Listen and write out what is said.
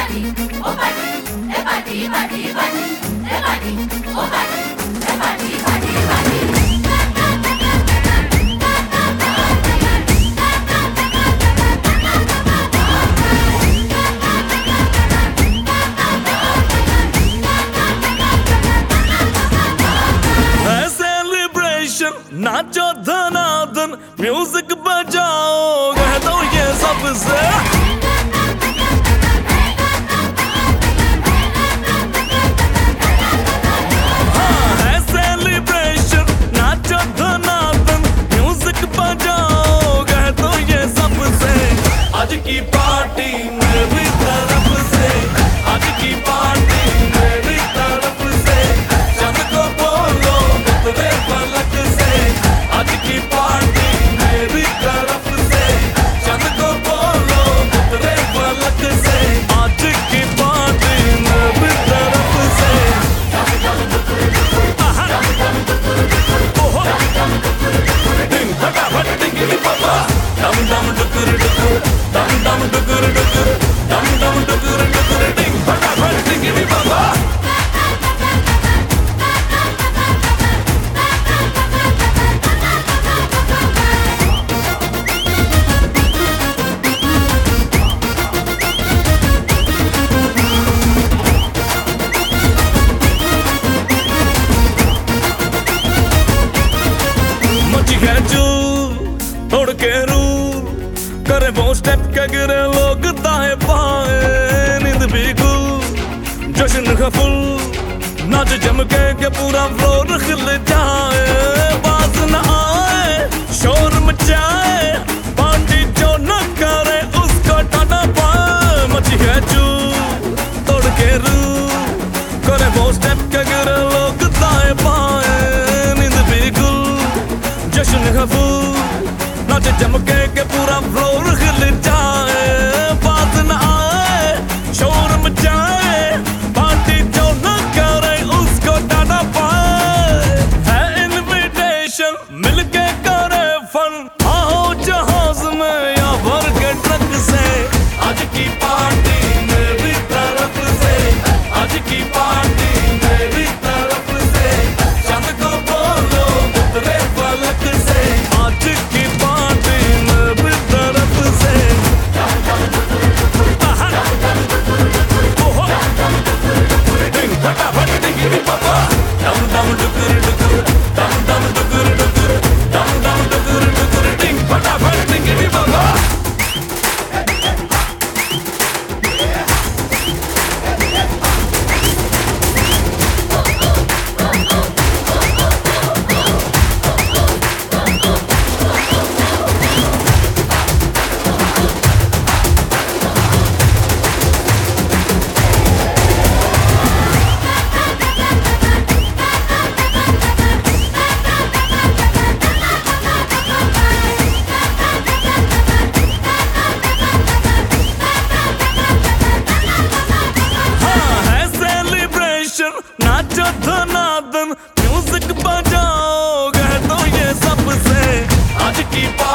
नाचो धनाधन music बजाओ कह दो ये सबसे हाँ है सेलिब्रेशन नाचो धनाधन म्यूजिक बजाओ कह दो ये सबसे आज की पार्टी मेरी तरफ से आज की पार्टी मेरी तरफ से चंद को बोलो उतरे पलक से आज की पार्टी मेरी तरफ से चंद को बोलो उतरे पलक से आज की पार्टी मेरी तरफ से डिंग फटाफट डिंगी पापा डम डम डुकुर डुकुर डम डम डुकुर डुकुर डम डम डुकुर डुकुर डिंग फटाफट डिंगी पापा तोड़ के रूल करे वो स्टेप के गिरे लोग दाएं बाएं नींद भी गुल जश्न का फुल नाच जम के पूरा फ्लोर खिल जाए बाज न आए शोर मचाए पार्टी जो न करे उसको टाटा पाए मची है चूल तोड़ के रूल करे वो स्टेप के गिरे लोग दाएं बाएं नींद भी गुल जश्न का फुल नाच जमके के पूरा फ्लोर हिल जाए बात न आए शोर मचाए पार्टी जो न करे उसको टाटा पाए है इनविटेशन मिलके करे फन आओ जहाज में या भर के ट्रक से आज की पार्टी मेरी तरफ से आज की पार्टी मेरी तरफ से चंद को बोलो उतरे फलक से आज की नाचो धनाधन म्यूजिक बजाओ कह दो ये सबसे आज की